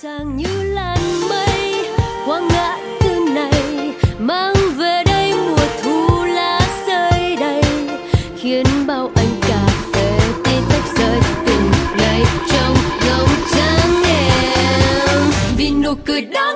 ràng như làn mây qua ngã tư này, mang về đây mùa thu lá rơi đầy, khiến bao anh cà phê tí tách rơi từng ngày trong lòng trắng em vì nụ cười đáng